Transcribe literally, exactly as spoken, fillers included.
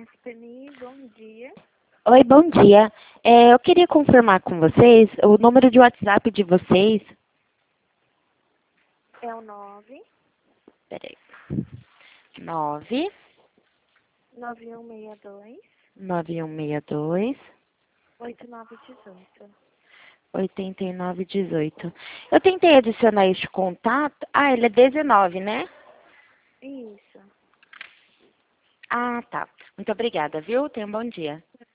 S P M I, bom dia. Oi, bom dia. É, eu queria confirmar com vocês o número de WhatsApp de vocês. É o nove Peraí. nove nove um seis dois nove um seis dois oito nove um oito. oito nove um oito. Eu tentei adicionar este contato. Ah, ele é dezenove, né? Isso. Ah, tá. Muito obrigada, viu? Tenha um bom dia.